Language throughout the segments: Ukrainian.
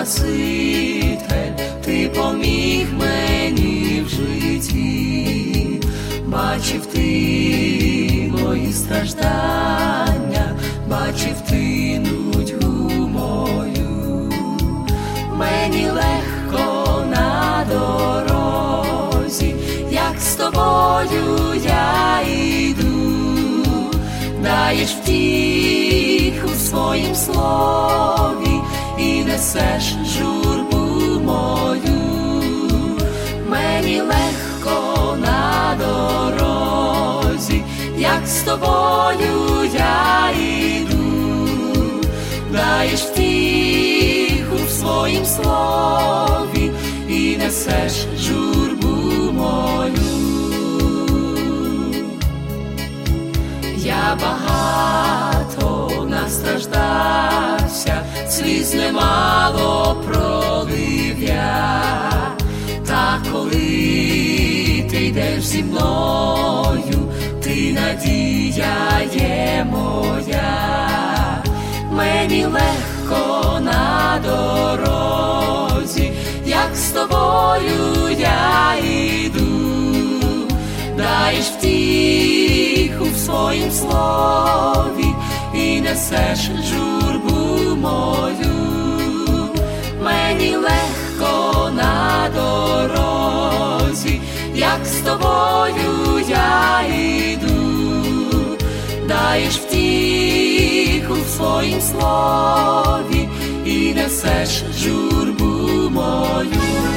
Спаситель, ти поміг мені в житті, бачив ти мої страждання, бачив ти нудьгу мою, мені легко на дорозі, як з тобою я йду, даєш втіху в своїм слові і несеш журбу мою, мені легко на дорозі, як з тобою я йду, даєш втіху в своїм слові і несеш журбу мою. Я багато настраждався, сліз немало пролив я, та коли ти йдеш зі мною, ти надія є моя, мені легко на дорозі, як з тобою я йду, даєш втіху в своїм слові і несеш журбу мою, мені легко на дорозі, як з тобою я йду, даєш втіху в своїм слові і несеш журбу мою.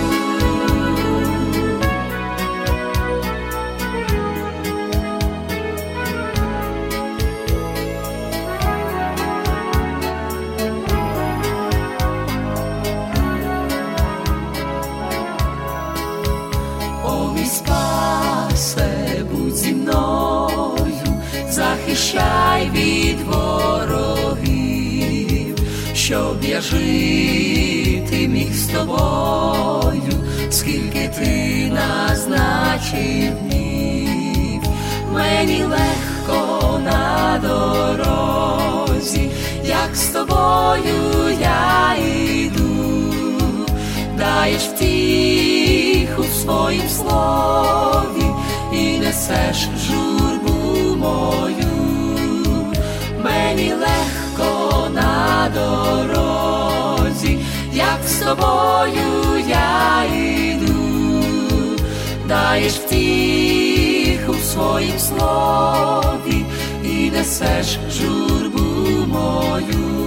Спасе, будь зі мною, захищай від ворогів, щоб я жити міг з тобою, скільки ти назначив днів, мені легко на дорозі, як з тобою я йду, даєш втіху в своїм слові і несеш журбу мою, мені легко на дорозі, як з тобою я йду, даєш втіху в своїм слові і несеш журбу мою.